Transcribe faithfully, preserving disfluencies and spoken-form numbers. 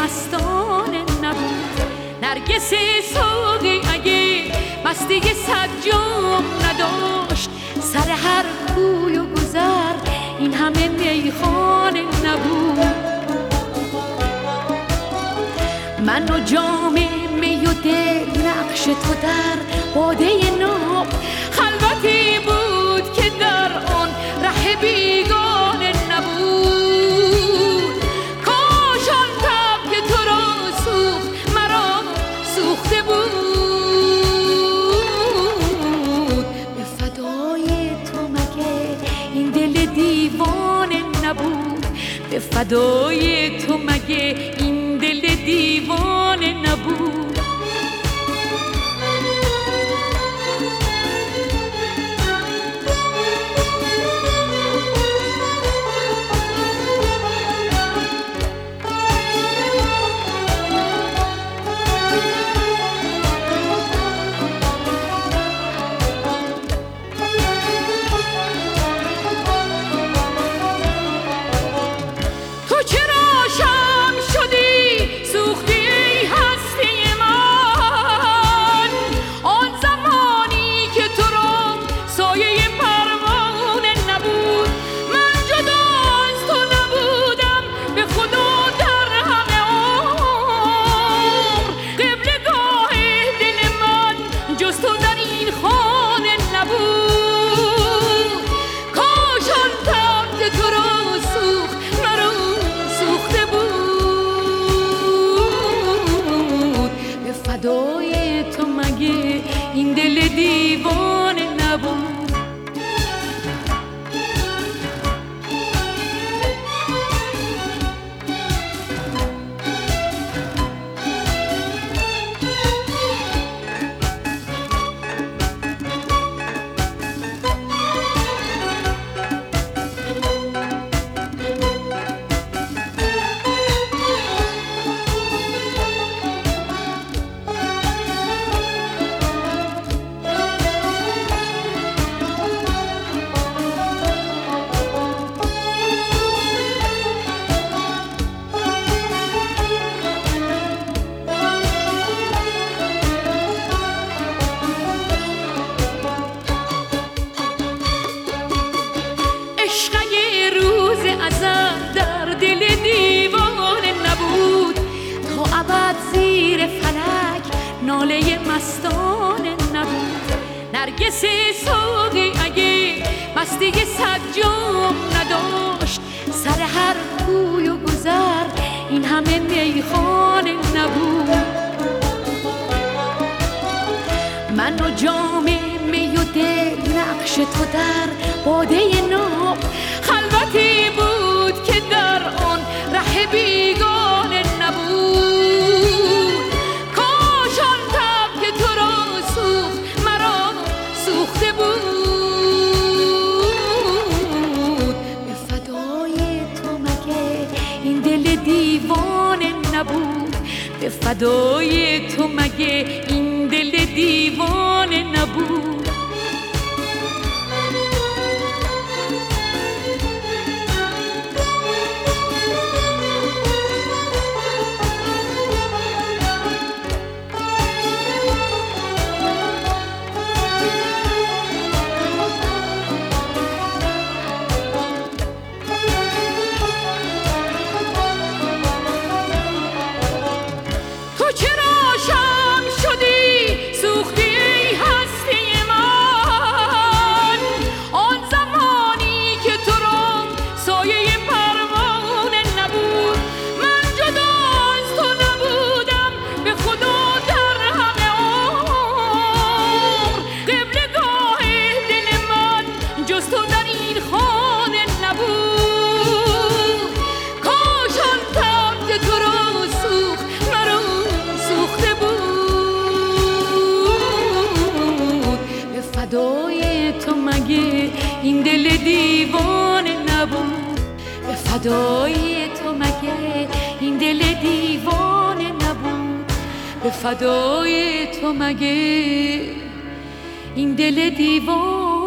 مستانه نبود. نرگس ساقی اگه مستی صد جام نداشت، سر هر کوی و گذر این همه میخانه نبود. من و جام می و دل نقش تو در باده ناب، خلوتی بود که در آن ره بیگانه نبود. کاش آن تب که تو را سوخت مرا سوخته بود. به فدای تو مگه این دل دیوانه نبود؟ به فدای تو مگه این دل دیوانه نبود؟ فدای تو مگه این دل دیوانه نبود؟ در دل دیوانه نبود، تا ابد زیر فلک ناله مستانه نبود. نرگس ساقی اگه مستی صد جام نداشت، سر هر کوی و گذر این همه میخانه نبود. من و جام می و دل نقش تو در باده ناب، خلوتی بود که در آن ره بیگانه نبود. کاش آن تب که تو را سوخت مرا سوخته بود. به فدای تو مگه این دل دیوانه نبود؟ به فدای تو مگه این دل دیوانه نبود؟ فدای تو مگه این دل دیوانه نبود؟ به فدای تو مگه این دل دیوانه نبود؟ به فدای تو مگه این دل دیوانه